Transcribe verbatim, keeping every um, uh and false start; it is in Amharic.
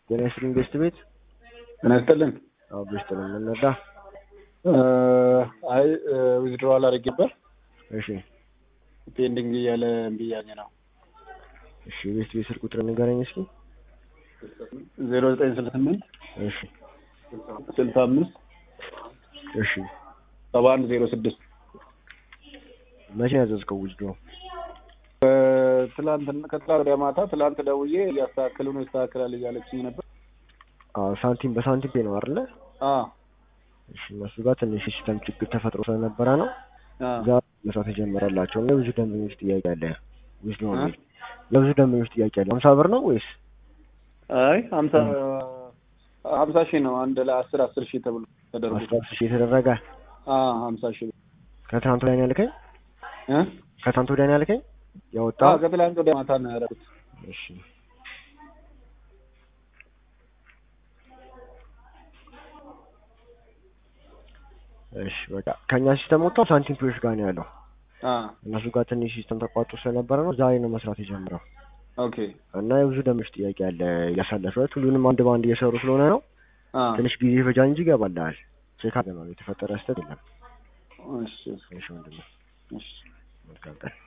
ጤና ይስጥልኝ ቤስት ቤት ጤና ይስጥልኝ። አዎ ቤስት ነው የምንነዳ። አይ ዊዝድሮዋል አድርጌበት እሺ ፔንዲንግ እያለ እምቢ እያለኝ ነው። እሺ ቤስት ቤት ስልክ ቁጥር ንገረኝ እስኪ። ዜሮ ዘጠኝ ስልሳ ስምንት እሺ ስልሳ አምስት እሺ ሰባ አንድ ዜሮ ስድስት መቼ ያዘዝከው ዊዝድሮ? ትላንት ከትላንት ወዲያ ማታ ትላንት ደውዬ እያስተካከሉ ነው ይስተካከላል እያለችኝ ነበር። አዎ ሳንቲም በሳንቲም ፔ ነው አይደለ? አዎ እሺ እነሱ ጋር ትንሽ ሲስተም ችግር ተፈጥሮ ስለነበረ ነው አዎ ዛሬ መስራት የጀመረላቸው። ነው ብዙ ደንበኞች ጥያቄ አለ። ዊዝድሮ ነው የብዙ ደንበኞች ጥያቄ አለ። ሃምሳ ብር ነው ወይስ? አይ ሃምሳ ሃምሳ ሺህ ነው። አንድ ለአስር አስር ሺህ ተብሎ ተደረገ። አስር ሺህ የተደረገ? አዎ ሃምሳ ሺህ ከትናንት ወዲያ ነው ያልከኝ? እ ከትናንት ወዲያ ነው ያልከኝ? ያወጣው? አዎ ከትላንት ወዲያ ማታ ነው ያደረኩት። እሺ እሺ በቃ ከኛ ሲስተም ወጣው ሳንቲም ፔዎች ጋር ነው ያለው። አዎ እነሱ ጋር ትንሽ ሲስተም ተቋርጦ ስለነበረ ነው ዛሬ ነው መስራት የጀመረው። ኦኬ እና የብዙ ደንበኞች ጥያቄ አለ እያሳለፈው ሁሉንም አንድ ባንድ እየሰሩ ስለሆነ ነው አዎ ትንሽ ጊዜ ፈጃ እንጂ ይገባልሃል። ቼክ አድርገናል የተፈጠረ ስህተት የለም። እሺ እሺ ወንድሜ እሺ መልካም ቀን።